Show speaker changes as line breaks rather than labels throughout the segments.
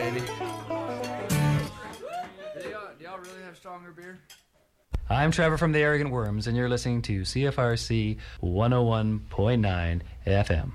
baby.
Do y'all really have stronger beer?
I'm Trevor from the Arrogant Worms, and you're listening to CFRC 101.9 FM.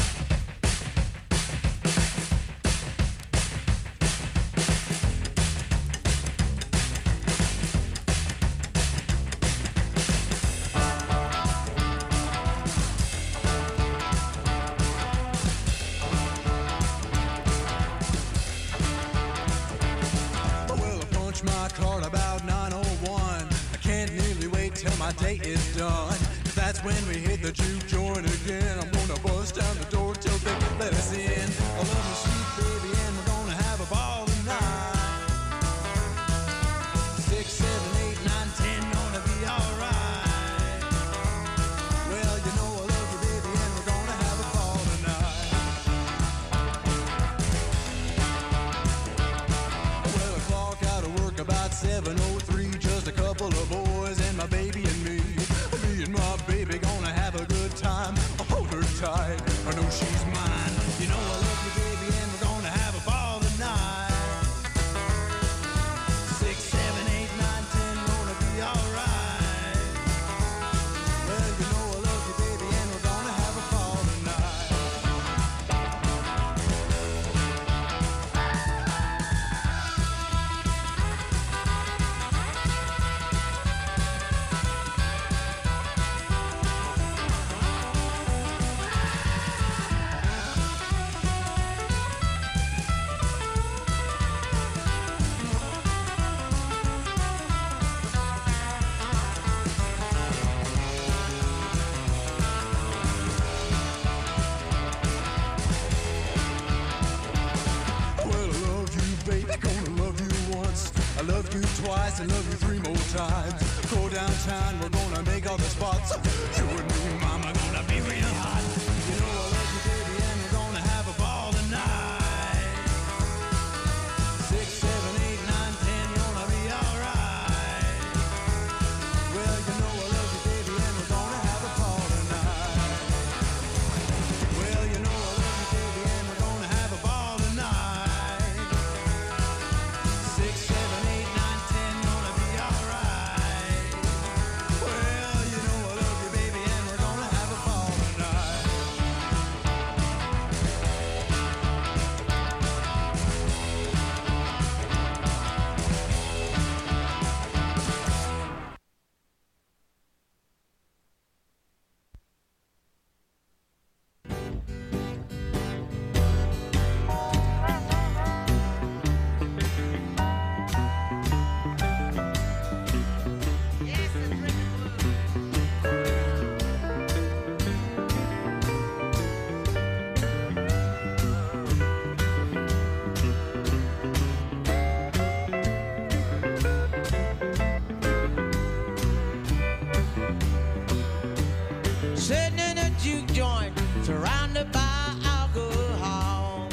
I love you 3 more times. Go downtown, we're gonna make all the spots. You and me, mama, gonna be real hot. You know I love you, baby, and we're gonna have a ball tonight. 6, 7, 8, 9, 10, gonna be alright. Well, you know I love you, baby, and we're gonna have a ball tonight. Well, you know I love you, baby, and we're gonna have a ball tonight. 6, 7, 8, 9, 10, gonna be alright. Well, you know I love you, baby, and we're gonna have a ball tonight.
Sitting in a juke joint, surrounded by alcohol.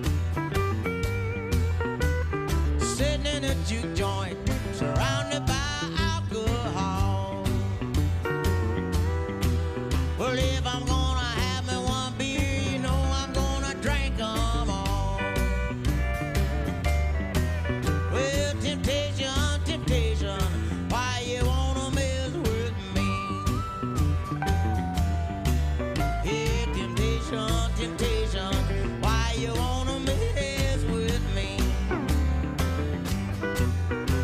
Sitting in a juke joint, surrounded by alcohol. Well, if I'm gonna have me one beer, you know I'm gonna drink 'em all. Well, temptation, temptation, why you wanna mess with me? Hey, temptation, temptation, why you wanna mess with me?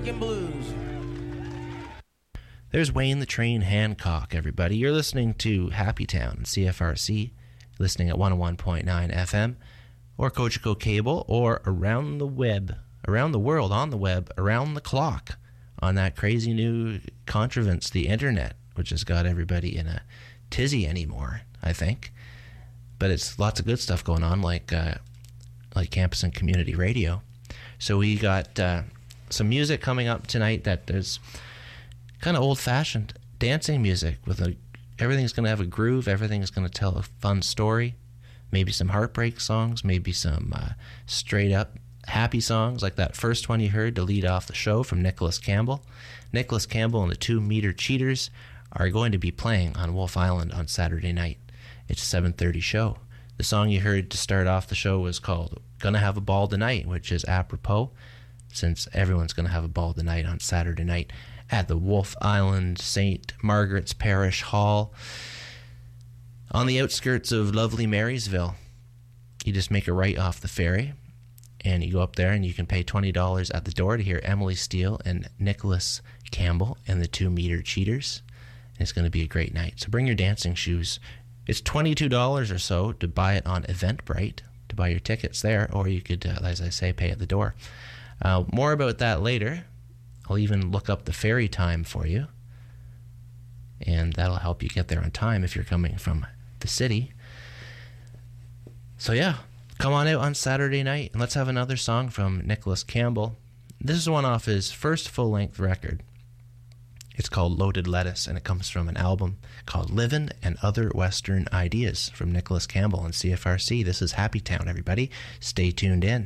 American blues.
There's Wayne the Train Hancock, everybody. You're listening to Happy Town, CFRC, listening at 101.9 FM, or Cogeco Cable, or around the web, around the world, on the web, around the clock, on that crazy new contrivance, the internet, which has got everybody in a tizzy anymore, I think. But it's lots of good stuff going on, like campus and community radio. So we got some music coming up tonight that is kind of old-fashioned dancing music with everything's going to have a groove, everything's going to tell a fun story, maybe some heartbreak songs, maybe some straight-up happy songs like that first one you heard to lead off the show from Nicholas Campbell. Nicholas Campbell and the 2 Meter Cheaters are going to be playing on Wolf Island on Saturday night. It's a 7:30 show. The song you heard to start off the show was called Gonna Have a Ball Tonight, which is apropos since everyone's going to have a ball tonight on Saturday night at the Wolf Island St. Margaret's Parish Hall on the outskirts of lovely Marysville. You just make a right off the ferry, and you go up there, and you can pay $20 at the door to hear Emily Steele and Nicholas Campbell and the 2 Meter Cheaters. And it's going to be a great night. So bring your dancing shoes. It's $22 or so to buy it on Eventbrite, to buy your tickets there, or you could, as I say, pay at the door. More about that later. I'll even look up the ferry time for you, and that'll help you get there on time if you're coming from the city. So yeah, come on out on Saturday night, and let's have another song from Nicholas Campbell. This is one off his first full-length record. It's called Loaded Lettuce, and it comes from an album called Livin' and Other Western Ideas from Nicholas Campbell and CFRC. This is Happy Town, everybody. Stay tuned in.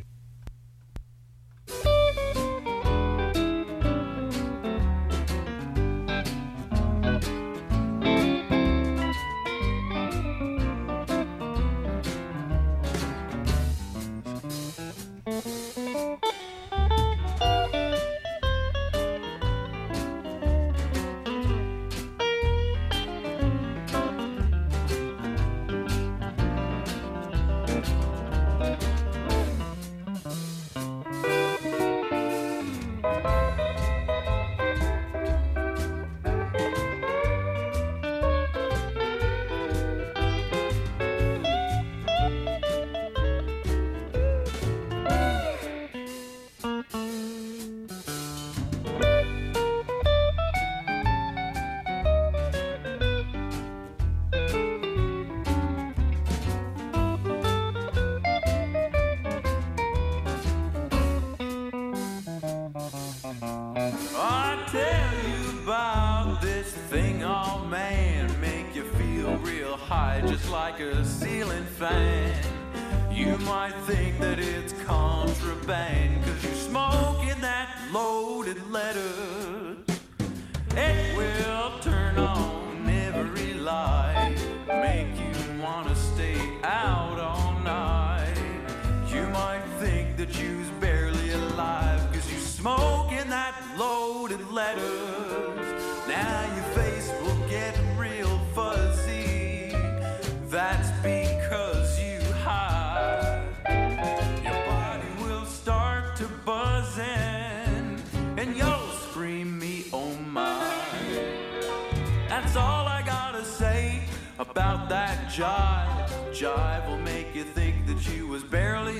Jive will make you think that you was barely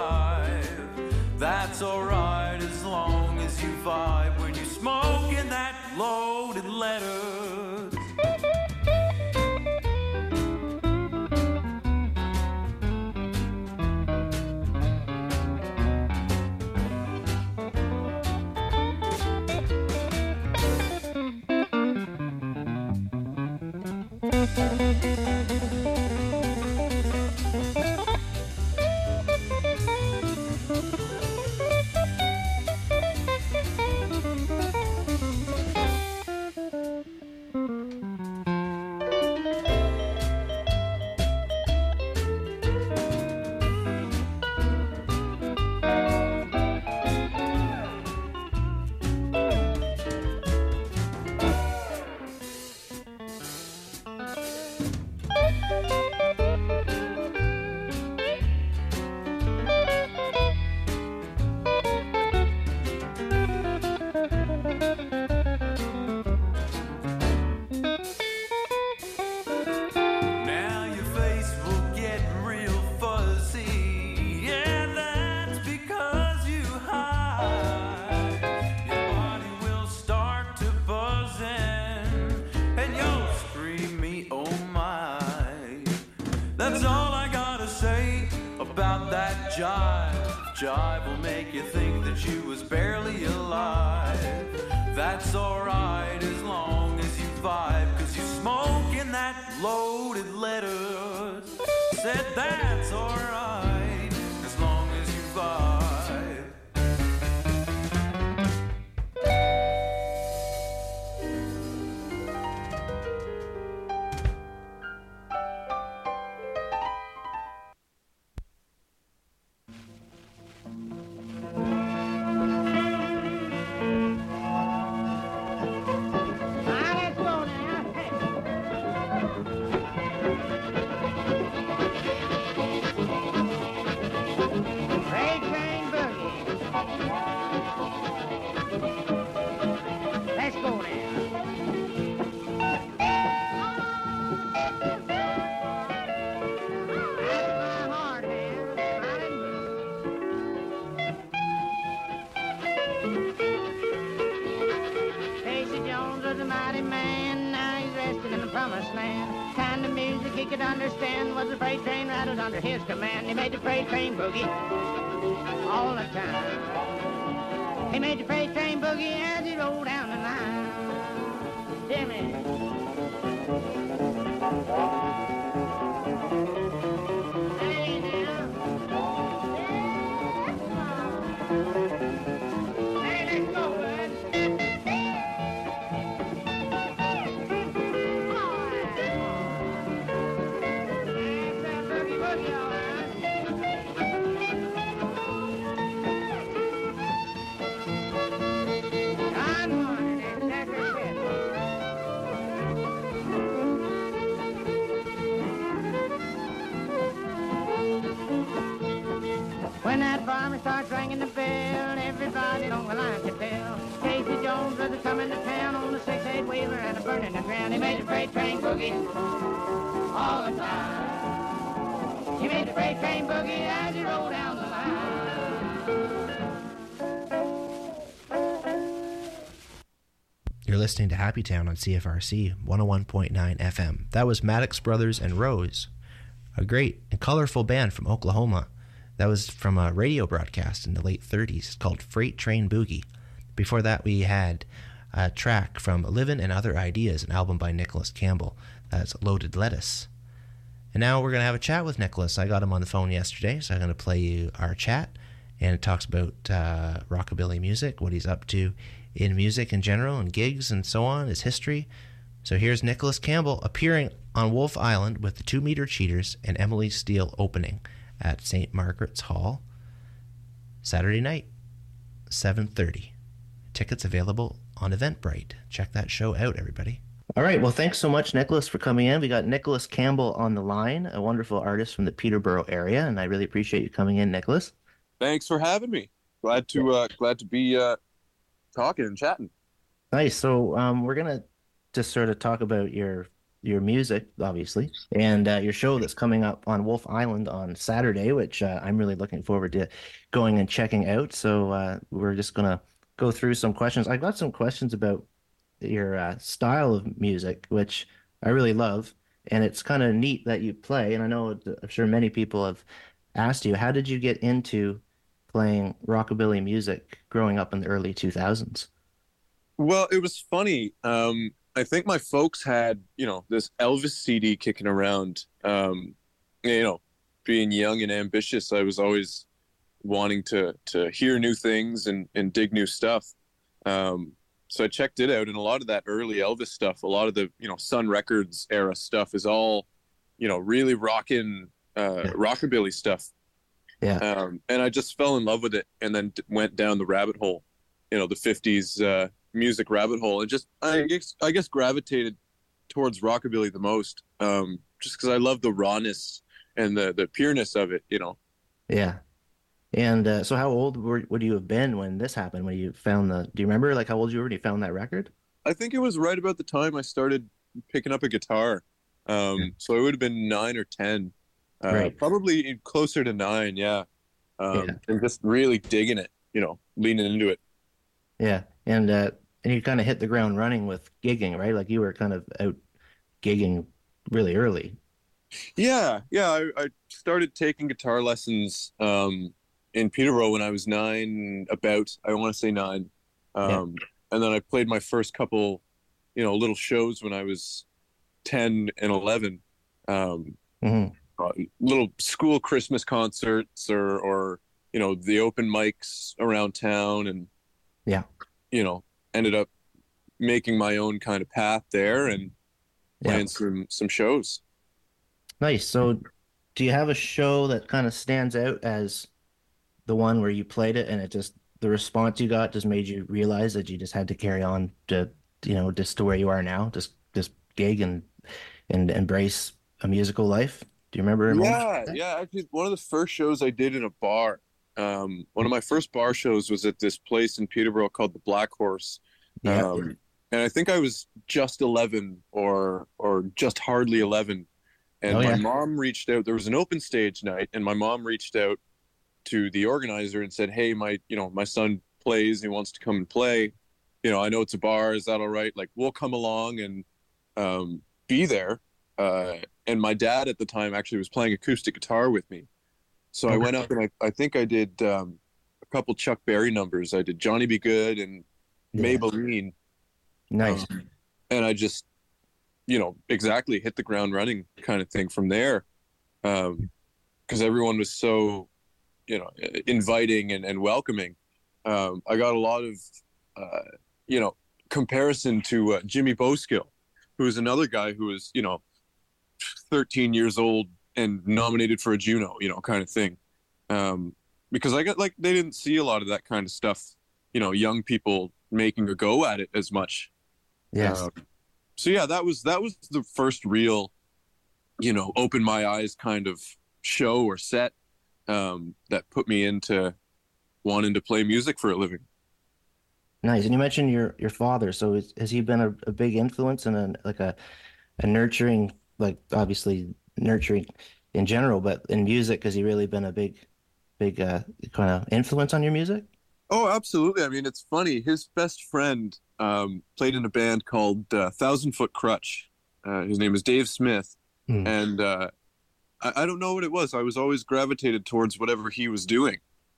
alive. That's alright as long as you vibe when you smoking that loaded lettuce. That's all I gotta say about that jive. Jive will make you think that you was barely alive. That's alright as long as you vibe, 'cause you smoking that loaded letter. Said that's alright as long as you vibe.
Understand was the freight train rattled under his command. He made the freight train boogie all the time. He made the freight train boogie as he rolled down the line. Hear me. Hey now. Hey, let's go, bud. When that farmer starts ringing the bell, everybody on the line can tell. Casey Jones was coming to town on a 6-8 wheeler and a burning the ground. He made the freight train boogie all the time. He made the freight train boogie as he rolled down the line.
You're listening to Happy Town on CFRC 101.9 FM. That was Maddox Brothers and Rose, a great and colorful band from Oklahoma. That was from a radio broadcast in the late 30s called Freight Train Boogie. Before that, we had a track from Livin' and Other Ideas, an album by Nicholas Campbell. That's Loaded Lettuce. And now we're going to have a chat with Nicholas. I got him on the phone yesterday, so I'm going to play you our chat. And it talks about rockabilly music, what he's up to in music in general, and gigs and so on, his history. So here's Nicholas Campbell appearing on Wolf Island with the 2 Meter Cheaters and Emily Steele opening at St. Margaret's Hall, Saturday night, 7:30. Tickets available on Eventbrite. Check that show out, everybody. All right, well, thanks so much, Nicholas, for coming in. We got Nicholas Campbell on the line, a wonderful artist from the Peterborough area, and I really appreciate you coming in, Nicholas.
Thanks for having me. Glad to be talking and chatting.
Nice. So we're gonna just sort of talk about your music, obviously, and your show that's coming up on Wolf Island on Saturday, which I'm really looking forward to going and checking out. So we're just going to go through some questions. I got some questions about your style of music, which I really love, and it's kind of neat that you play, and I'm sure many people have asked you, how did you get into playing rockabilly music growing up in the early 2000s?
Well, it was funny. I think my folks had, this Elvis CD kicking around. Being young and ambitious, I was always wanting to hear new things and dig new stuff. So I checked it out, and a lot of that early Elvis stuff, a lot of the, Sun Records era stuff is all, really rocking, rockabilly stuff.
Yeah.
And I just fell in love with it, and then went down the rabbit hole, the 50s, music rabbit hole, and just I guess gravitated towards rockabilly the most, just because I love the rawness and the pureness of it,
Yeah. And so how old would you have been when this happened, when you found do you remember how old you were when you found that record?
I think it was right about the time I started picking up a guitar. So it would have been 9 or 10,
right.
Probably closer to 9. Yeah. And just really digging it, leaning into it.
Yeah. And you kind of hit the ground running with gigging, right? You were kind of out gigging really early.
I started taking guitar lessons in Peterborough when I was 9, I want to say 9. And then I played my first couple, little shows when I was 10 and 11. Little school Christmas concerts or the open mics around town, and ended up making my own kind of path there and playing some shows.
Nice. So do you have a show that kind of stands out as the one where you played it and the response you got just made you realize that you just had to carry on to, just to where you are now, just gig and embrace a musical life? Do you remember?
Yeah. Actually, one of the first shows I did in a bar, one of my first bar shows was at this place in Peterborough called the Black Horse. And I think I was just 11 or just hardly 11. And my mom reached out. There was an open stage night, and my mom reached out to the organizer and said, "Hey, my son plays. He wants to come and play. I know it's a bar. Is that all right? Like, we'll come along and be there." And my dad at the time actually was playing acoustic guitar with me. So I went up and I think I did a couple Chuck Berry numbers. I did Johnny Be Good and Maybelline.
Nice.
And I just, exactly hit the ground running kind of thing from there. Because everyone was so, inviting and welcoming. I got a lot of, comparison to Jimmy Boskill, who was another guy who was, 13 years old and nominated for a Juno, kind of thing. Because I got they didn't see a lot of that kind of stuff, young people making a go at it as much.
Yes.
So yeah, that was the first real, open my eyes kind of show or set that put me into wanting to play music for a living.
Nice. And you mentioned your father. So has he been a big influence and a nurturing, obviously nurturing in general, but in music, has he really been a big kind of influence on your music?
Oh, absolutely. I mean, it's funny. His best friend played in a band called Thousand Foot Crutch. His name is Dave Smith. And I don't know what it was. I was always gravitated towards whatever he was doing.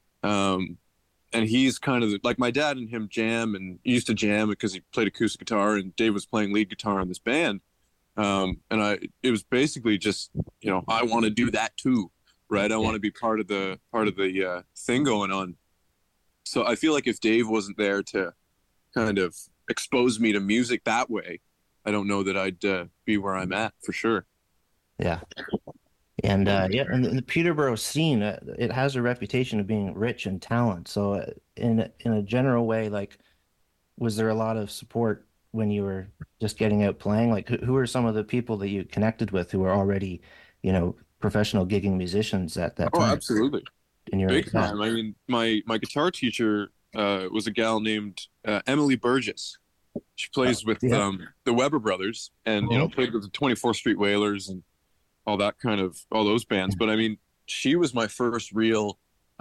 And he's kind of like my dad and him jam, and he used to jam because he played acoustic guitar, and Dave was playing lead guitar in this band. And it was basically just, I want to do that too, right? I want to be part of the thing going on. So I feel like if Dave wasn't there to kind of expose me to music that way, I don't know that I'd be where I'm at for sure.
Yeah. And and the Peterborough scene, it has a reputation of being rich in talent. So in a general way, was there a lot of support when you were just getting out playing? Who are some of the people that you connected with who were already, professional gigging musicians at that time?
Oh, absolutely. Big time. I mean, my guitar teacher was a gal named Emily Burgess. She plays with the Weber Brothers and, played with the 24th Street Wailers and all those bands. But I mean, she was my first real,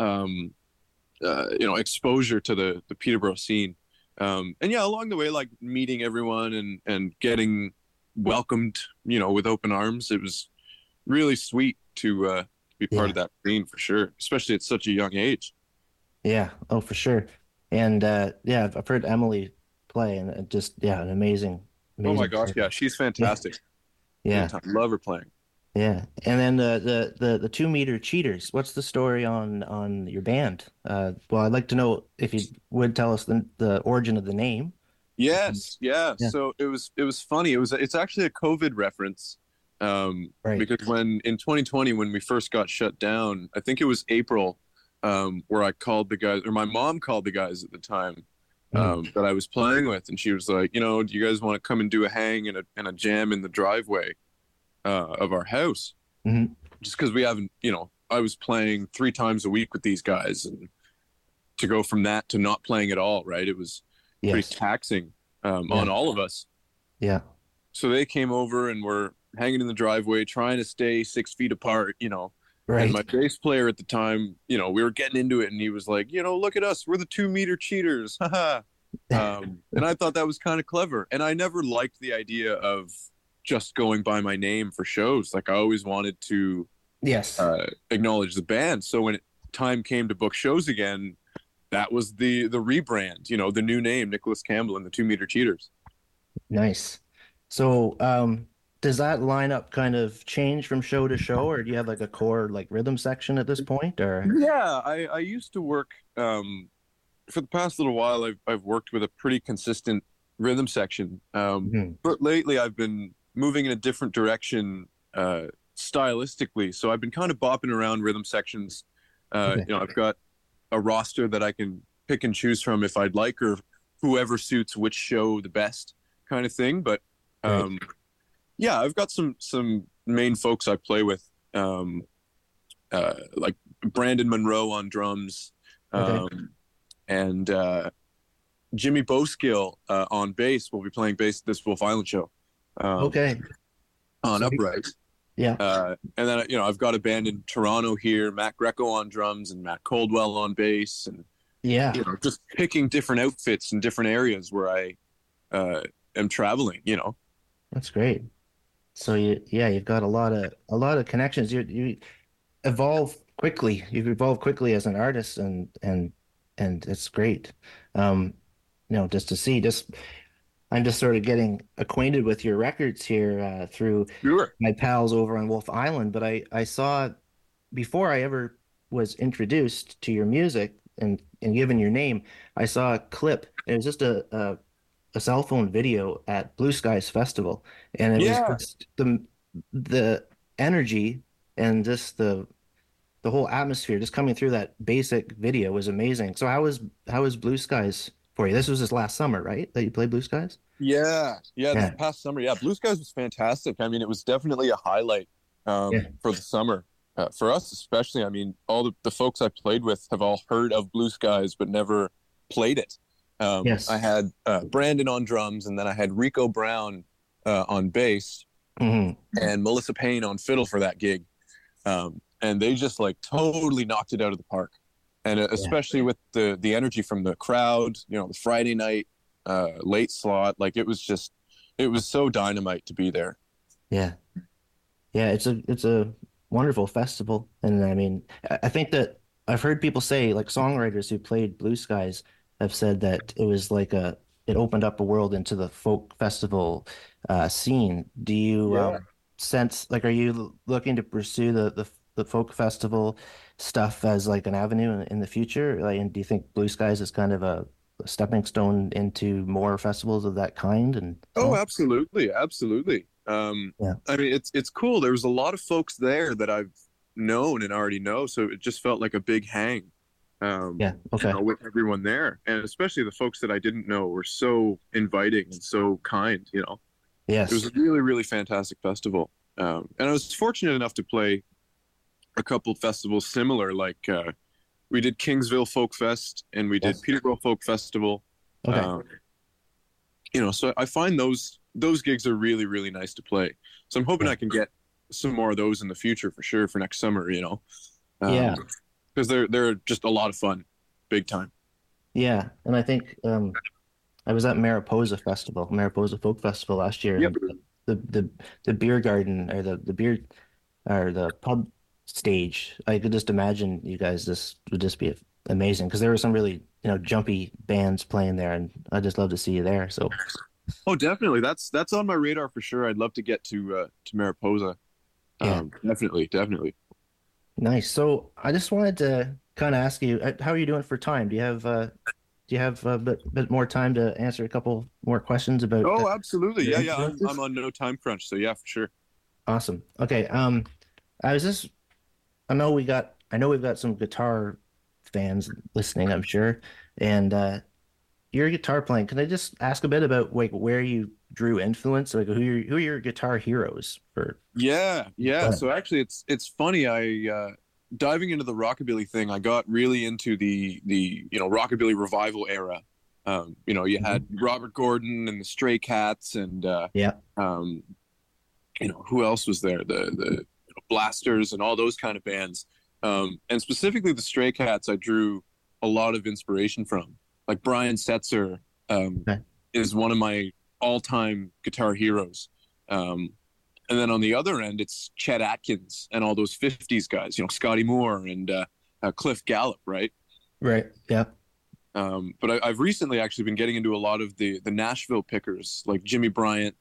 exposure to the Peterborough scene. And along the way, meeting everyone and getting welcomed, with open arms. It was really sweet to be part of that scene for sure, especially at such a young age. Yeah.
Oh, for sure. And I've heard Emily play, and just an amazing
oh my gosh, yeah, she's fantastic.
Yeah.
Love her playing.
Yeah. And then the 2 Meter Cheaters, what's the story on your band? Well, I'd like to know if you would tell us the origin of the name.
Yes, yeah. So it was funny. It's actually a COVID reference. Right. Because in 2020, when we first got shut down, I think it was April, where I called the guys, or my mom called the guys at the time that I was playing with, and she was like, do you guys want to come and do a hang and a jam in the driveway of our house? Just because we haven't, I was playing 3 times a week with these guys, and to go from that to not playing at all, right? It was pretty taxing on all of us.
Yeah.
So they came over and were hanging in the driveway, trying to stay 6 feet apart, Right. And my bass player at the time, we were getting into it, and he was like, look at us, we're the 2 Meter Cheaters. And I thought that was kind of clever. And I never liked the idea of, just going by my name for shows. Like I always wanted to
Yes.
acknowledge the band. So when time came to book shows again, that was the rebrand, you know, the new name, Nicholas Campbell and the 2 Meter Cheaters.
Nice. So, does that lineup kind of change from show to show, or do you have like a core like rhythm section at this point, or?
Yeah, I used to work for the past little while. I've worked with a pretty consistent rhythm section, but lately I've been moving in a different direction stylistically. So I've been kind of bopping around rhythm sections. You know, I've got a roster that I can pick and choose from if I'd like, or whoever suits which show the best, kind of thing. But yeah, I've got some main folks I play with, like Brandon Monroe on drums, and Jimmy Boskill on bass. Will be playing bass at this Wolf Island show. On Upright.
Yeah.
And then, you know, I've got a band in Toronto here, Matt Greco on drums and Matt Coldwell on bass, and you know, just picking different outfits in different areas where I am traveling, you know.
That's great. So you've got a lot of connections. You evolve quickly. You've evolved quickly as an artist, and it's great. You know, just to see, I'm just sort of getting acquainted with your records here through my pals over on Wolf Island. But I saw, before I ever was introduced to your music and given your name, I saw a clip. It was just a cell phone video at Blue Skies Festival, and it was just the energy and just the whole atmosphere just coming through that basic video was amazing. So how was Blue Skies for you? This was last summer, right? That you played Blue Skies?
Yeah. This past summer. Yeah, Blue Skies was fantastic. I mean, it was definitely a highlight for the summer. For us especially, I mean, all the folks I played with have all heard of Blue Skies but never played it. I had Brandon on drums, and then I had Rico Brown on bass, and Melissa Payne on fiddle for that gig. And they just like totally knocked it out of the park. And especially with the energy from the crowd, you know, the Friday night late slot, like it was so dynamite to be there. Yeah, it's a wonderful festival. And I mean, I think that I've heard people say, like songwriters who played Blue Skies have said that it was like it opened up a world into the folk festival scene. Do you sense, like, are you looking to pursue the folk festival stuff as like an avenue in the future? Like, and do you think Blue Skies is kind of a stepping stone into more festivals of that kind? And absolutely. I mean, it's cool. There was a lot of folks there that I've known and already know, so it just felt like a big hang. You know, with everyone there, and especially the folks that I didn't know were so inviting and so kind. You know, it was a really, really fantastic festival. And I was fortunate enough to play a couple festivals similar, like we did Kingsville Folk Fest and we did Peterborough Folk Festival. You know, so I find those gigs are really, really nice to play. So I'm hoping I can get some more of those in the future for sure for next summer, you know. Because they're just a lot of fun, big time. Yeah, and I think I was at Mariposa Folk Festival last year. Yep. The beer garden, or the beer, or the pub stage, I could just imagine you guys, this would just be amazing, because there were some really, you know, jumpy bands playing there, and I'd just love to see you there. So definitely, that's on my radar for sure. I'd love to get to Mariposa. Definitely. Nice. So I just wanted to kind of ask you, how are you doing for time? Do you have a bit more time to answer a couple more questions about? Absolutely. Yeah. I'm on no time crunch, so yeah, for sure. Awesome. Okay. I know we've got some guitar fans listening, I'm sure, and your guitar playing. Can I just ask a bit about like where you drew influence? Like who are your guitar heroes for? Yeah. So actually, it's funny. I diving into the rockabilly thing, I got really into the you know, rockabilly revival era. You know, you had Robert Gordon and the Stray Cats, and you know, who else was there? The Blasters and all those kind of bands. And specifically the Stray Cats, I drew a lot of inspiration from. Like Brian Setzer is one of my all-time guitar heroes. And then on the other end, it's Chet Atkins and all those 50s guys, Scotty Moore and Cliff Gallup, right?
Right. Yeah.
But I've recently actually been getting into a lot of the Nashville pickers, like Jimmy Bryant,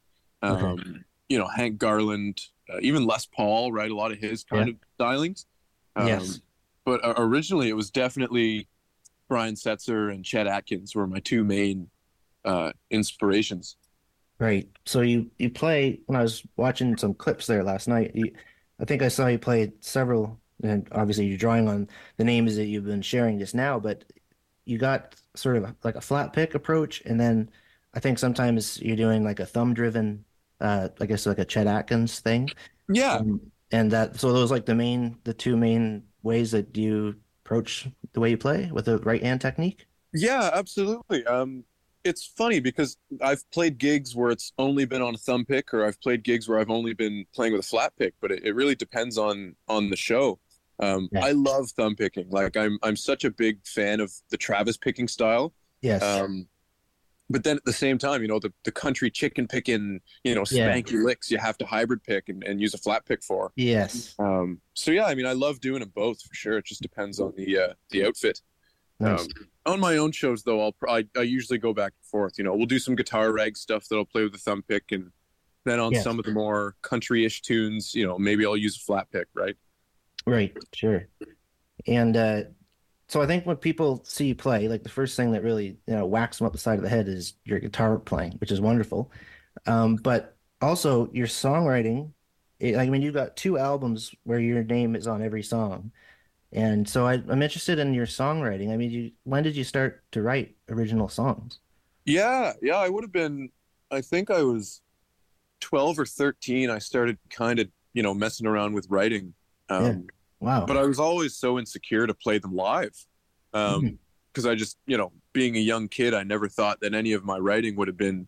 Hank Garland, even Les Paul, right? A lot of his kind of stylings.
Yes.
But originally, it was definitely Brian Setzer and Chet Atkins were my two main inspirations.
Right. So you play, when I was watching some clips there last night, I think I saw you play several, and obviously you're drawing on the names that you've been sharing just now, but you got sort of like a flat pick approach, and then I think sometimes you're doing like a thumb driven, I guess like a Chet Atkins thing.
Yeah.
And so those like the two main ways that you approach the way you play with the right hand technique?
Yeah, absolutely. It's funny because I've played gigs where it's only been on a thumb pick, or I've played gigs where I've only been playing with a flat pick, but it really depends on the show. I love thumb picking. Like I'm such a big fan of the Travis picking style.
Yes.
But then at the same time, the country chicken picking, spanky licks you have to hybrid pick and use a flat pick for.
Yes.
So yeah, I mean, I love doing them both for sure. It just depends on the outfit.
Nice.
On my own shows, though, I usually go back and forth. We'll do some guitar rag stuff that I'll play with the thumb pick, and then on some of the more country-ish tunes, maybe I'll use a flat pick, right?
Right, sure. And so I think when people see you play, like the first thing that really whacks them up the side of the head is your guitar playing, which is wonderful. But also your songwriting. You've got 2 albums where your name is on every song. And so I'm interested in your songwriting. I mean, when did you start to write original songs?
Yeah, I would have been, I think I was 12 or 13. I started kind of, messing around with writing.
Wow.
But I was always so insecure to play them live. Because I just, being a young kid, I never thought that any of my writing would have been,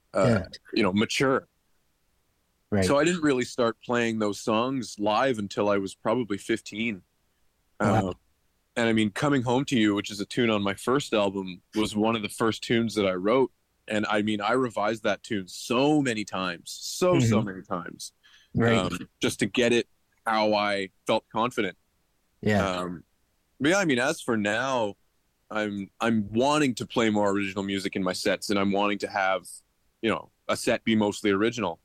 mature.
Right.
So I didn't really start playing those songs live until I was probably 15.
Wow.
And I mean, Coming Home to You, which is a tune on my first album, was one of the first tunes that I wrote. And I mean, I revised that tune so many times, so many times,
right.
Just to get it how I felt confident.
Yeah.
But yeah, I mean, as for now, I'm wanting to play more original music in my sets, and I'm wanting to have, a set be mostly original.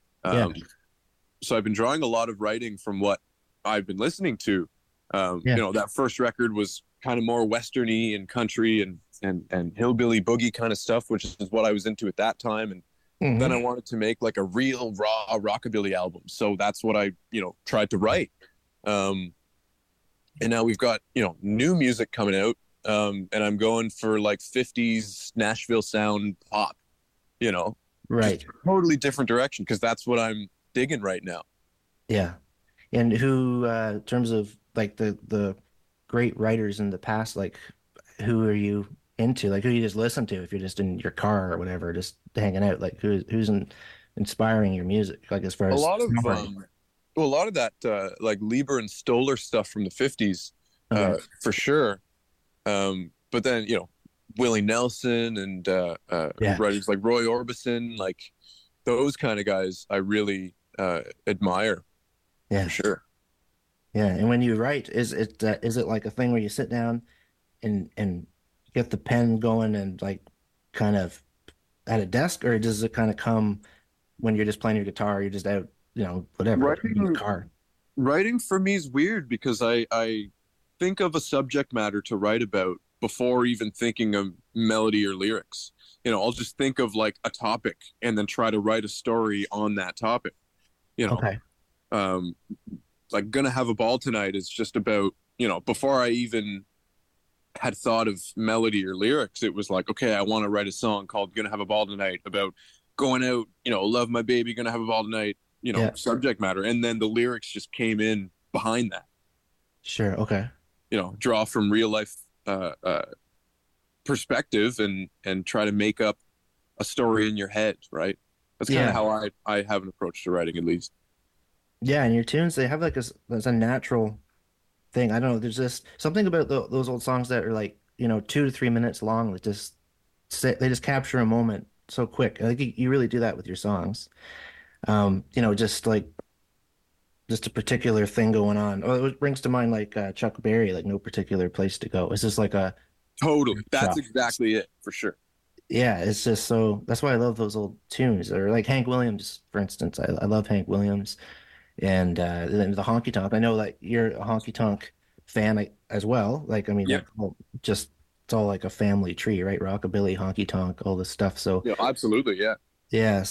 So I've been drawing a lot of writing from what I've been listening to. That first record was kind of more westerny and country and hillbilly boogie kind of stuff, which is what I was into at that time. And then I wanted to make like a real raw rockabilly album. So that's what I, tried to write. And now we've got, new music coming out. And I'm going for like 50s Nashville sound pop,
right.
Totally different direction, because that's what I'm digging right now.
Yeah. And who, in terms of like the great writers in the past, like who are you into? Like who you just listen to if you're just in your car or whatever, just hanging out? Like who's inspiring your music? Like as far as
a lot of that like Lieber and Stoller stuff from the 50s, for sure. But then Willie Nelson and writers like Roy Orbison, like those kind of guys, I really admire.
Yeah,
for sure.
Yeah, and when you write, is it like a thing where you sit down and get the pen going and like kind of at a desk, or does it kind of come when you're just playing your guitar, you're just out, whatever, in the car?
Writing for me is weird because I think of a subject matter to write about before even thinking of melody or lyrics. I'll just think of like a topic and then try to write a story on that topic.
Okay.
Like Gonna Have a Ball Tonight is just about, before I even had thought of melody or lyrics, it was like, okay, I want to write a song called Gonna Have a Ball Tonight about going out, love my baby, gonna have a ball tonight, subject matter. And then the lyrics just came in behind that.
Sure. Okay.
Draw from real life perspective and try to make up a story in your head, right? That's kind of how I have an approach to writing, at least.
Yeah, and your tunes, they have like there's a natural thing. I don't know. There's just something about those old songs that are like 2 to 3 minutes long. That they just capture a moment so quick. I think you really do that with your songs.
Just like just a particular thing going on. Oh, it brings to mind like Chuck Berry, like No Particular Place to Go. It's just like a
Totally. That's
shop.
exactly it, for sure.
Yeah, it's just so that's why I love those old tunes. Or like Hank Williams, for instance. I love Hank Williams and the honky tonk. I know that you're a honky tonk fan as well. Like, I mean,
Yeah.
just it's all like a family tree, right? Rockabilly, honky tonk, all this stuff. So
Yeah, absolutely. Yeah.
yeah,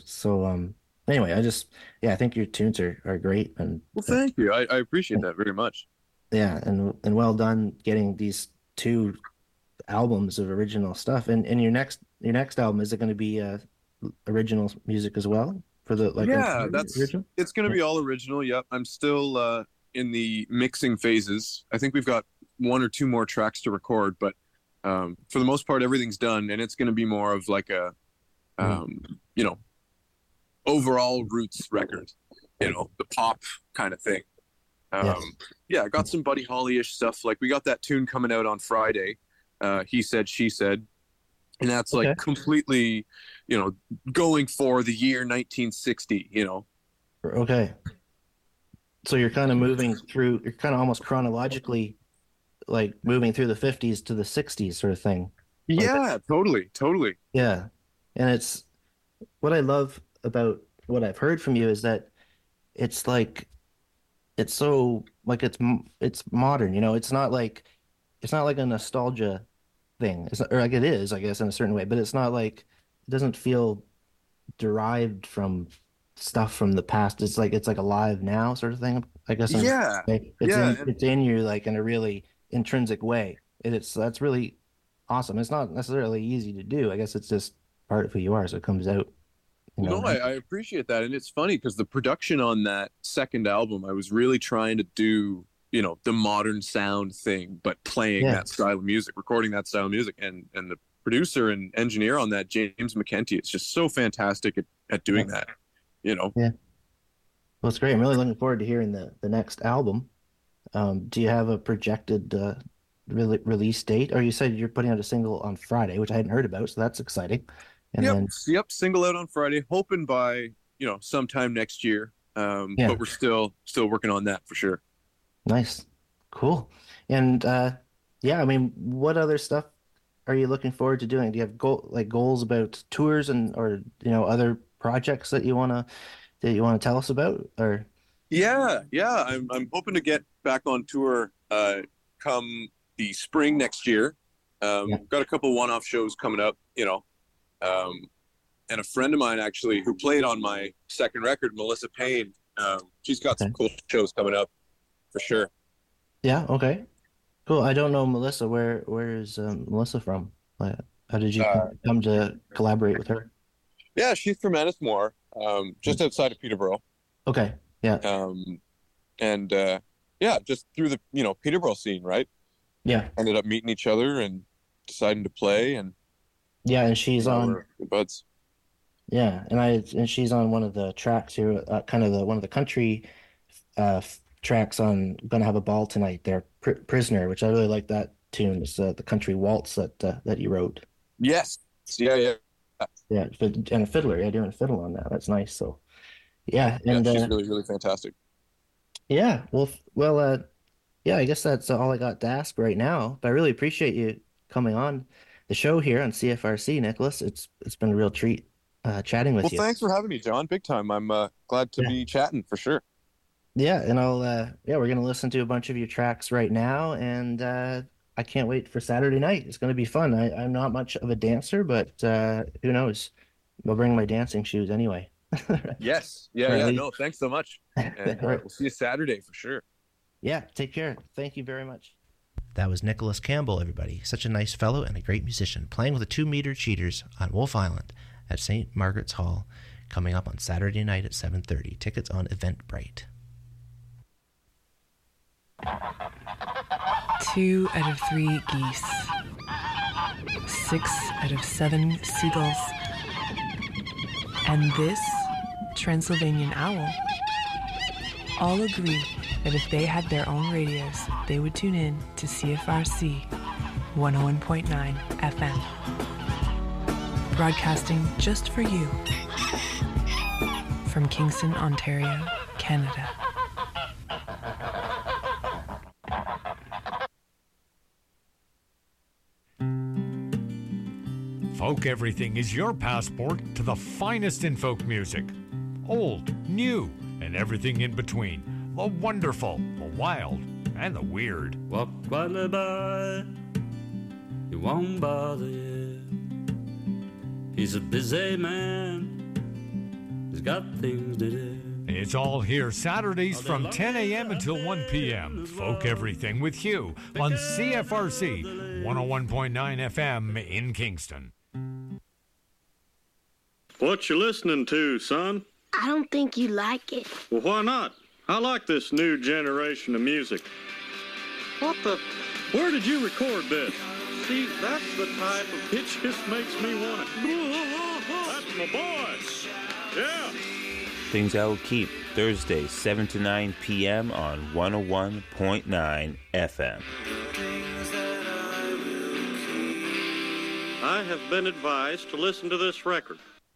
so anyway, I think your tunes are great and
Well, thank you. I appreciate that very much.
yeah, and well done getting these two albums of original stuff. And your next album, is it going to be original music as well for the like
Yeah,
original?
it's going to be all original. Yep. I'm still in the mixing phases. I think we've got one or two more tracks to record, but for the most part, everything's done, and it's going to be more of like a, you know, overall roots record, the pop kind of thing.
Yes.
Yeah, I got some Buddy Holly-ish stuff. Like we got that tune coming out on Friday. He Said, She Said. And that's like
Okay.
completely, going for the year 1960,
Okay. So you're kind of you're kind of almost chronologically like moving through the 50s to the 60s sort of thing.
Yeah, totally.
Yeah. And it's what I love about what I've heard from you is that it's like it's so like it's modern, it's not like a nostalgia thing. It's not, or like it is, I guess, in a certain way, but it's not like it doesn't feel derived from stuff from the past. It's like alive now sort of thing, I guess.
Yeah.
It's in you like in a really intrinsic way. That's really awesome. It's not necessarily easy to do. I guess it's just part of who you are, so it comes out.
No, I appreciate that. And it's funny because the production on that second album, I was really trying to do, the modern sound thing, but playing that style of music, recording that style of music. And the producer and engineer on that, James McKenty, is just so fantastic at doing that,
Yeah. Well, it's great. I'm really looking forward to hearing the next album. Do you have a projected release date? Or you said you're putting out a single on Friday, which I hadn't heard about, so that's exciting. And
Yep. Single out on Friday, hoping by, sometime next year. But we're still working on that for sure.
Nice. Cool. And I mean, what other stuff are you looking forward to doing? Do you have goals about tours or other projects that you wanna tell us about? Or
Yeah. I'm hoping to get back on tour come the spring next year. Got a couple one-off shows coming up, and a friend of mine actually who played on my second record, Melissa Payne. She's got some cool shows coming up for sure.
Yeah, okay. Cool. I don't know Melissa. Where is Melissa from? Like, how did you come to collaborate with her?
Yeah, she's from Ennismore, just outside of Peterborough.
Okay. Yeah.
Just through the Peterborough scene, right?
Yeah.
Ended up meeting each other and deciding to play, and
yeah, and she's on.
we're buds.
Yeah, and she's on one of the tracks here, kind of one of the country tracks on "Gonna Have a Ball Tonight." There, "Prisoner," which I really like that tune. It's the country waltz that you wrote.
Yes. Yeah.
Yeah, and a fiddler. Yeah, doing a fiddle on that. That's nice. So, yeah, and
she's really, really fantastic.
yeah, yeah. I guess that's all I got to ask right now. But I really appreciate you coming on the show here on CFRC, Nicholas. It's been a real treat chatting with you.
Well, thanks for having me, John. Big time. I'm glad to be chatting for sure.
Yeah, and we're gonna listen to a bunch of your tracks right now, and I can't wait for Saturday night. It's gonna be fun. I'm not much of a dancer, but who knows? I'll bring my dancing shoes anyway.
Yes. Yeah. No, thanks so much. And
Right.
we'll see you Saturday for sure.
Yeah, take care. Thank you very much.
That was Nicholas Campbell, everybody. Such a nice fellow and a great musician, playing with the 2 Meter Cheaters on Wolf Island at St. Margaret's Hall, coming up on Saturday night at 7:30. Tickets on Eventbrite.
2 out of 3 geese. 6 out of 7 seagulls. And this Transylvanian owl all agree that if they had their own radios, they would tune in to CFRC 101.9 FM. Broadcasting just for you from Kingston, Ontario, Canada.
Folk Everything is your passport to the finest in folk music. Old, new, and everything in between. The wonderful, the wild, and the weird.
Walk quietly by, he won't bother you. He's a busy man, he's got things to do.
It's all here Saturdays from 10 a.m. until 1 p.m. Folk Everything with Hugh on CFRC 101.9 FM in Kingston.
What you listening to, son?
I don't think you like it.
Well, why not? I like this new generation of music. What the? Where did you record this? See, that's the type of pitch just makes me want it. That's my boy. Yeah.
Things I Will Keep, Thursday, 7 to 9 p.m. on 101.9 FM.
I have been advised to listen to this record.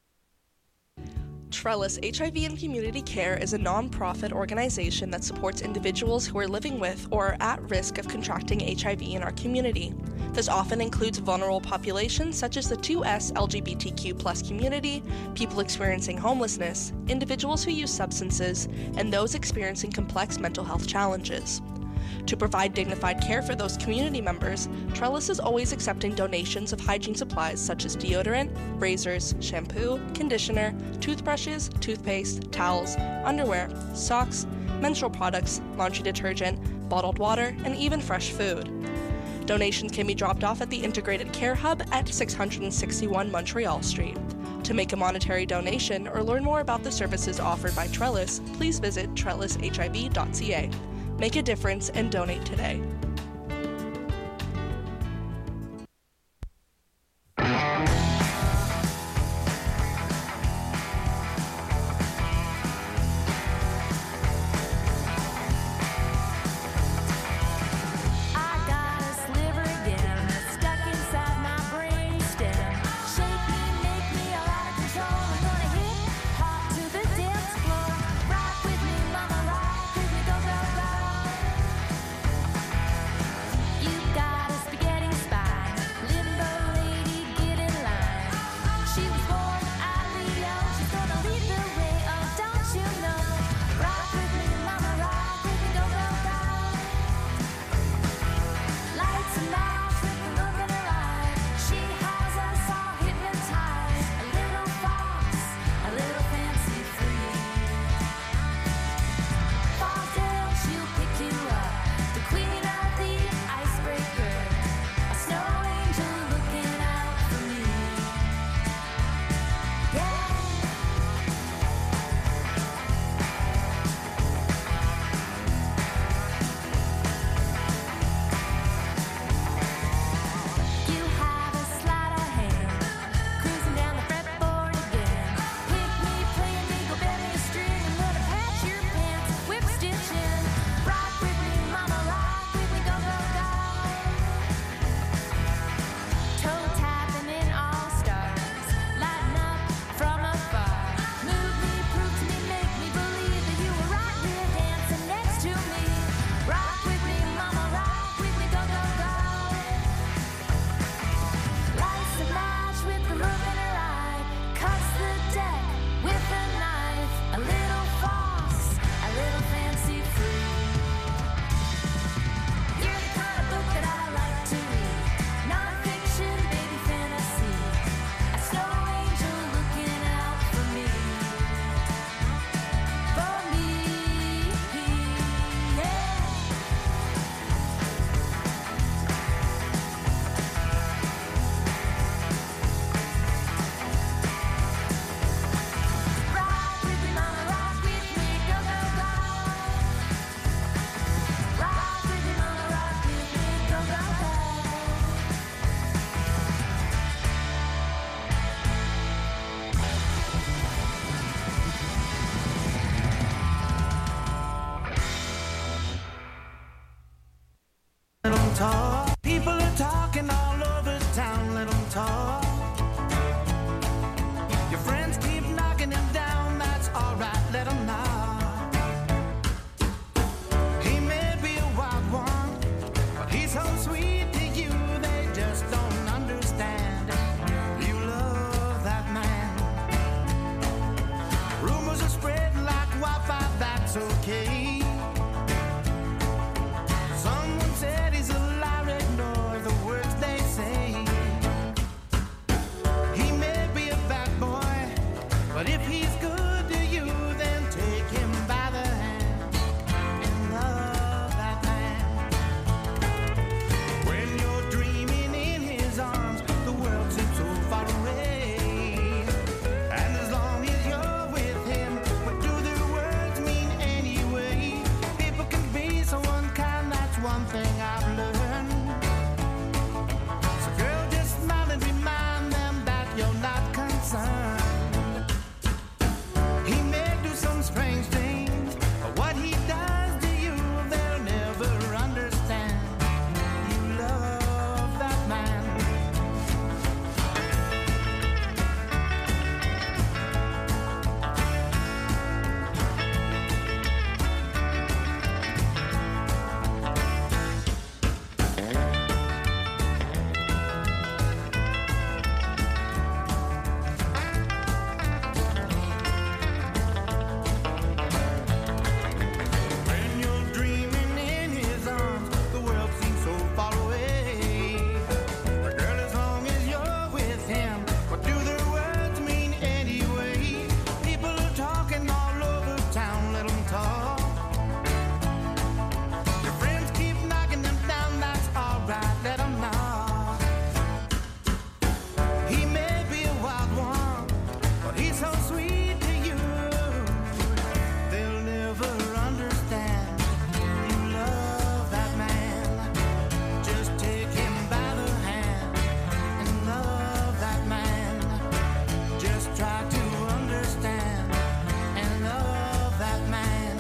Trellis HIV and Community Care is a non-profit organization that supports individuals who are living with or are at risk of contracting HIV in our community. This often includes vulnerable populations such as the 2S LGBTQ+ community, people experiencing homelessness, individuals who use substances, and those experiencing complex mental health challenges. To provide dignified care for those community members, Trellis is always accepting donations of hygiene supplies such as deodorant, razors, shampoo, conditioner, toothbrushes, toothpaste, towels, underwear, socks, menstrual products, laundry detergent, bottled water, and even fresh food. Donations can be dropped off at the Integrated Care Hub at 661 Montreal Street. To make a monetary donation or learn more about the services offered by Trellis, please visit trellishiv.ca. Make a difference and donate today.
okay. Someone said he's a liar, ignore the words they say. He may be a bad boy, but if he's good to you, then take him by the hand and love that man. When you're dreaming in his arms, the world seems so far away. And as long as you're with him, what do the words mean anyway? People can be so unkind, that's one thing I've learned. So girl, just smile and remind them that you're not concerned. He may do some strange things, but what he does to you, they'll never understand. You love that man. When you're dreaming in his arms, the world seems so far away. But girl, as long as you're with him, what do the words mean anyway? People are talking all over town, let them talk. Your friends keep knocking them down, that's alright, let them knock. He may be a wild one, but he's so sweet to you. They'll never understand. You love that man. Just take him by the hand and love that man. Just try to understand and love that man.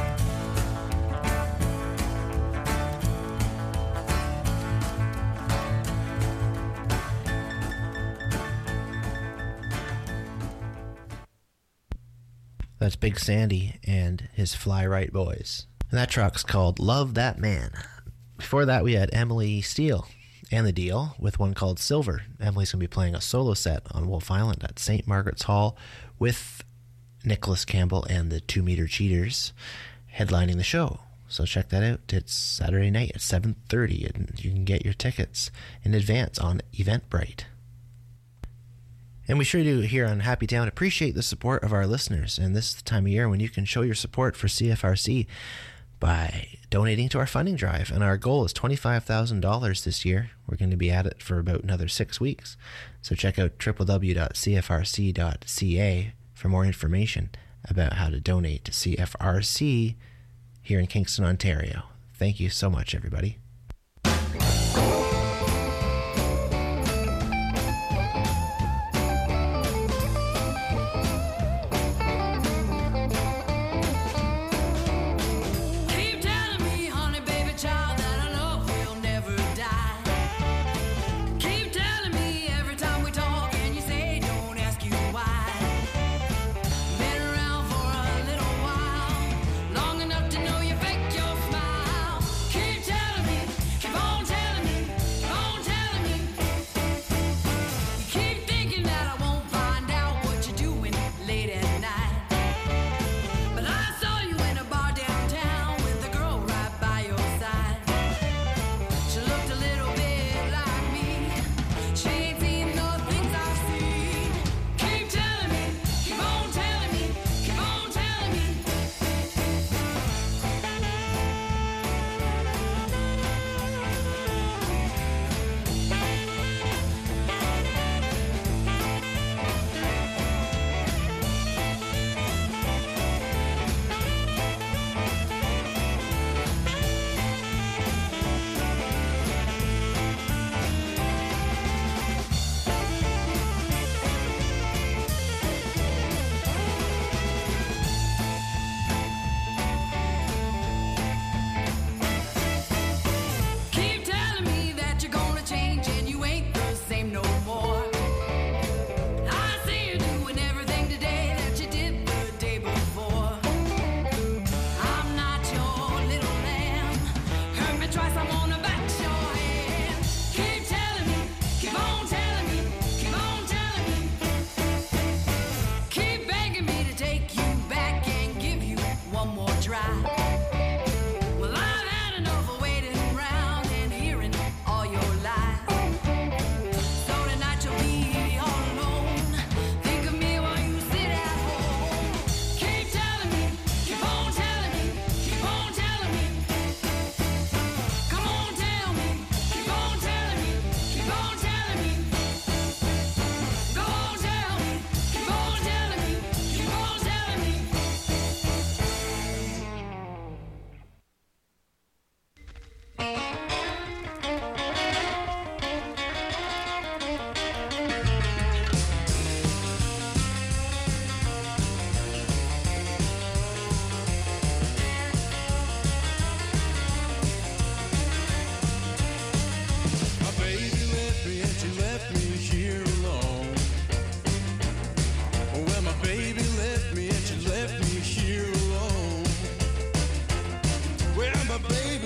That's Big Sandy and his Fly Right Boys. And that track's called Love That Man. Before that, we had Emily Steele and The Deal with one called Silver. Emily's going to be playing a solo set on Wolf Island at St. Margaret's Hall with Nicholas Campbell and the 2 Meter Cheaters headlining the show. So check that out. It's Saturday night at 7:30, and you can get your tickets in advance on Eventbrite. And we sure do here on Happy Town appreciate the support of our listeners. And this is the time of year when you can show your support for CFRC by donating to our funding drive. And our goal is $25,000 this year. We're going to be at it for about another 6 weeks. So check out www.cfrc.ca for more information about how to donate to CFRC here in Kingston, Ontario. Thank you so much, everybody.
Keep telling me, honey, baby child, that our love will never die. Keep telling me every time we talk, and you say, don't ask you why. Been around for a little while, long enough to know you fake your smile. Keep telling me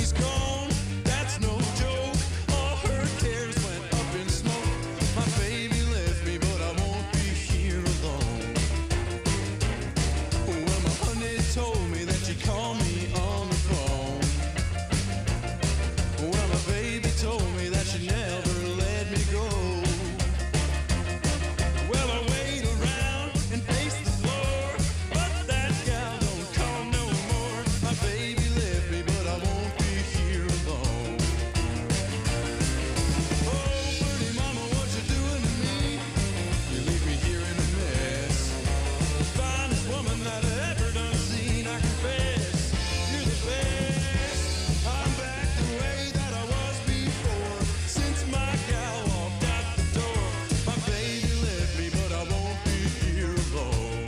he's gone. That's no joke. All her cares went up in smoke. My baby left me, but I won't be here alone. Well, my honey told me that she'd call me on the phone. Well, my baby told me that she'd never let me go. Well, I wait around and pace the floor, but that gal don't call no more. My baby left me, but I won't be here alone. Oh, pretty mama, what you doing to me? You leave me here in a mess. The finest woman that I ever done seen, I confess. You're the best. I'm back the way that I was before. Since my gal walked out the door, my baby left me, but I won't be here alone.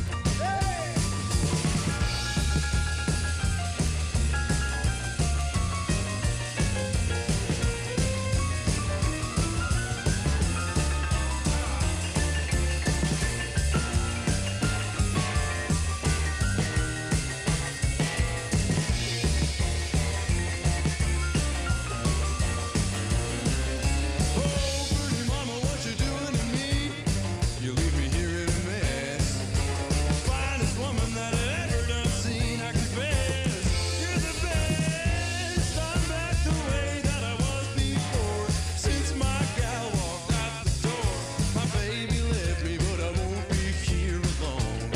Oh, pretty mama, what you doing to me? You leave me here in a mess. Finest woman that I ever done seen, I confess. You're the best. I'm back the way that I was before. Since my gal walked out the door, my baby left me, but I won't be here alone.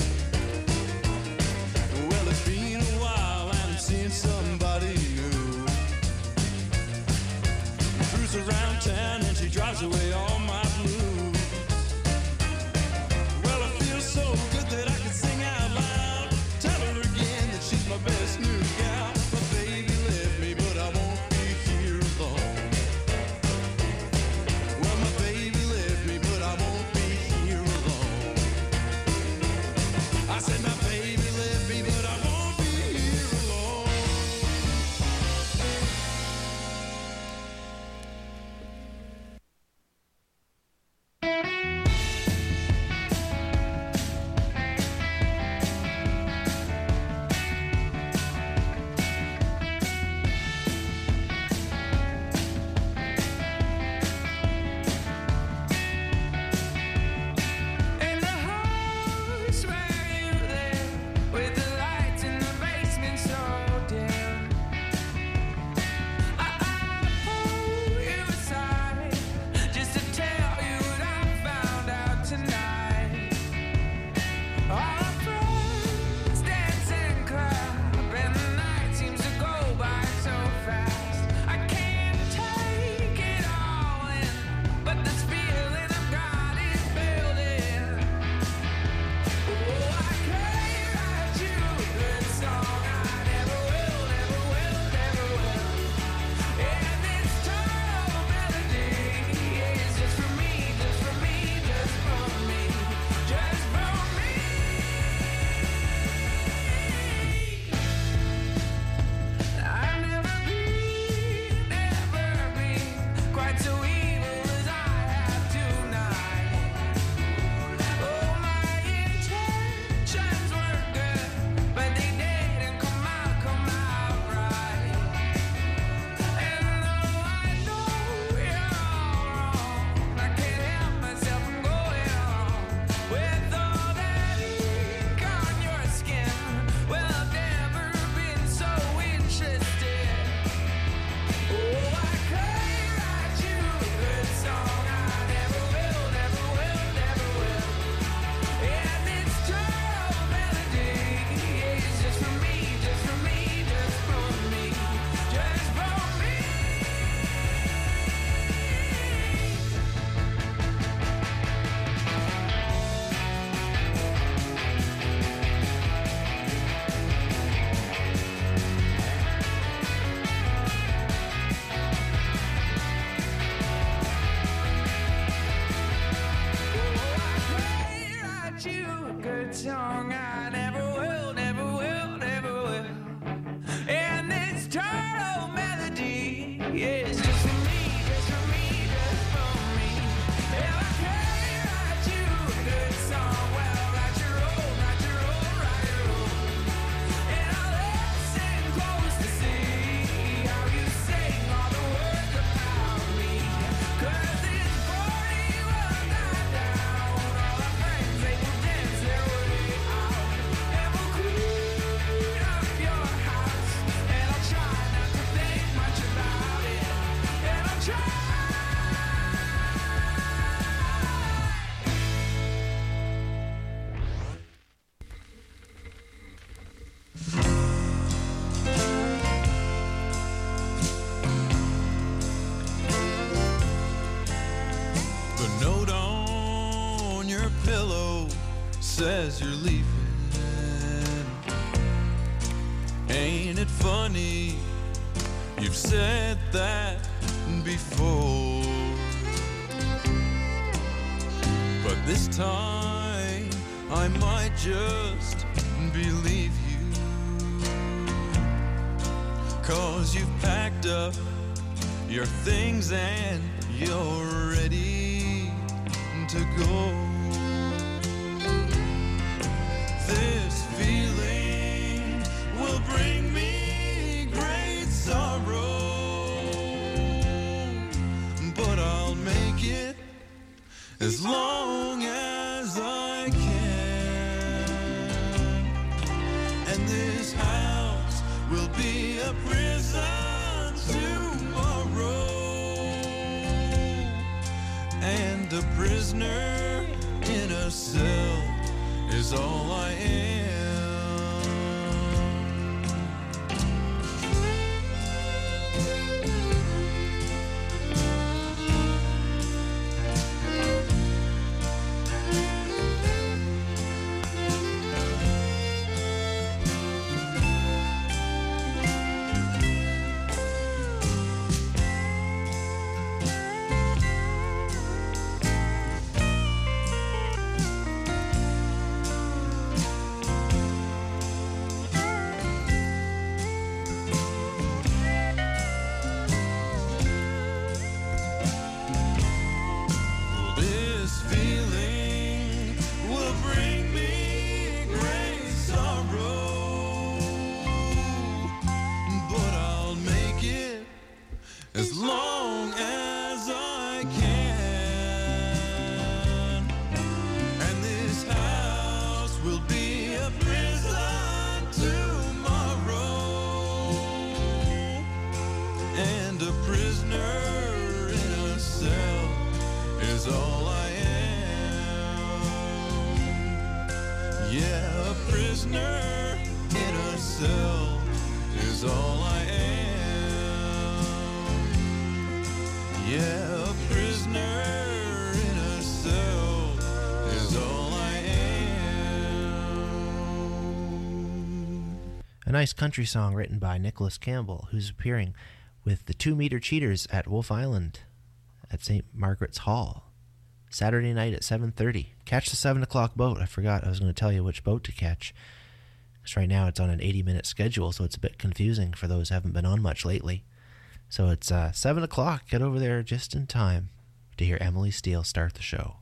Well, it's been a while and I'm seeing somebody new. Cruise around town and she drives away all my blues. Well, it feels so good that I can sing out loud. Tell her again that she's my best new gal. My baby left me, but I won't be here alone. Well, my baby left me, but I won't be here alone. I said my baby left me, but I won't be here alone. as you're leaving. Ain't it funny? You've said that before, but this time I might just believe you, 'cause you've packed up your things and you're ready to go. This feeling will bring me great sorrow, but I'll make it as long as I can. And this house will be a prison tomorrow, and a prisoner in a cell is all I am. As long as I can, and this house will be a prison tomorrow, and a prisoner in a cell is all I am. Yeah, a prisoner in a cell is all I am. Yeah, a prisoner in a cell is all I am.
A nice country song written by Nicholas Campbell, who's appearing with the 2 Meter Cheaters at Wolf Island at St. Margaret's Hall, Saturday night at 7:30. Catch the 7 o'clock boat. I forgot I was going to tell you which boat to catch, because right now it's on an 80-minute schedule, so it's a bit confusing for those who haven't been on much lately. So it's 7 o'clock. Get over there just in time to hear Emily Steele start the show.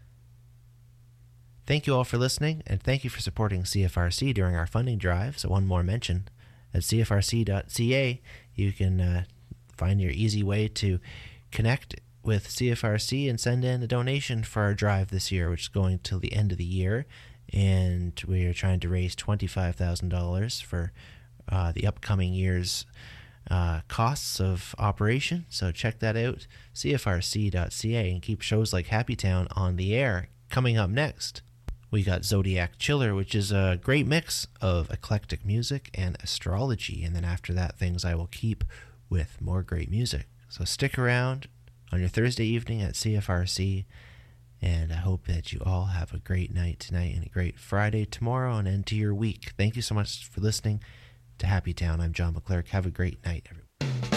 Thank you all for listening, and thank you for supporting CFRC during our funding drive. So one more mention, at cfrc.ca, you can find your easy way to connect with CFRC and send in a donation for our drive this year, which is going till the end of the year. And we are trying to raise $25,000 for the upcoming year's costs of operation. So check that out, cfrc.ca, and keep shows like Happy Town on the air. Coming up next, we got Zodiac Chiller, which is a great mix of eclectic music and astrology. And then after that, Things I Will Keep, with more great music. So stick around on your Thursday evening at CFRC, and I hope that you all have a great night tonight and a great Friday tomorrow and end to your week. Thank you so much for listening to Happy Town. I'm John McClurk. Have a great night, everyone.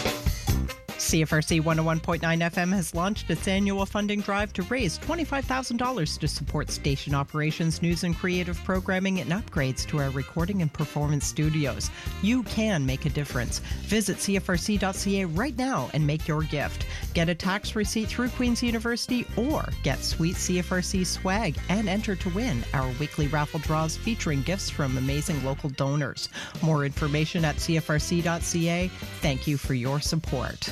CFRC 101.9 FM has launched its annual funding drive to raise $25,000 to support station operations, news and creative programming, and upgrades to our recording and performance studios. You can make a difference. Visit CFRC.ca right now and make your gift. Get a tax receipt through Queen's University, or get sweet CFRC swag and enter to win our weekly raffle draws featuring gifts from amazing local donors. More information at CFRC.ca. Thank you for your support.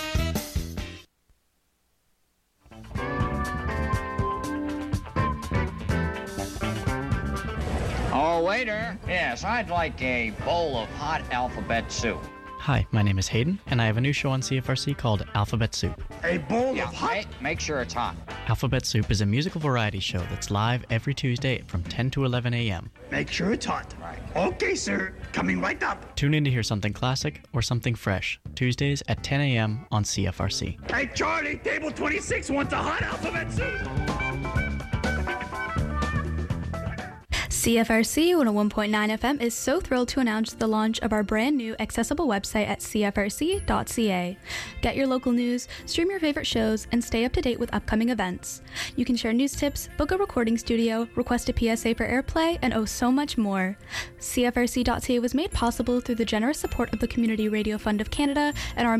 Oh, waiter. Yes, I'd like a bowl of hot alphabet soup.
Hi, my name is Hayden, and I have a new show on CFRC called Alphabet Soup.
A bowl of hot? Make sure it's hot.
Alphabet Soup is a musical variety show that's live every Tuesday from 10 to 11 a.m.
Make sure it's hot.
Right.
Okay, sir. Coming right up.
Tune in to hear something classic or something fresh, Tuesdays at 10 a.m. on CFRC.
Hey, Charlie, table 26 wants a hot alphabet soup.
CFRC 101.9 FM is so thrilled to announce the launch of our brand new accessible website at cfrc.ca. Get your local news, stream your favorite shows, and stay up to date with upcoming events. You can share news tips, book a recording studio, request a PSA for airplay, and so much more. CFRC.ca was made possible through the generous support of the Community Radio Fund of Canada and our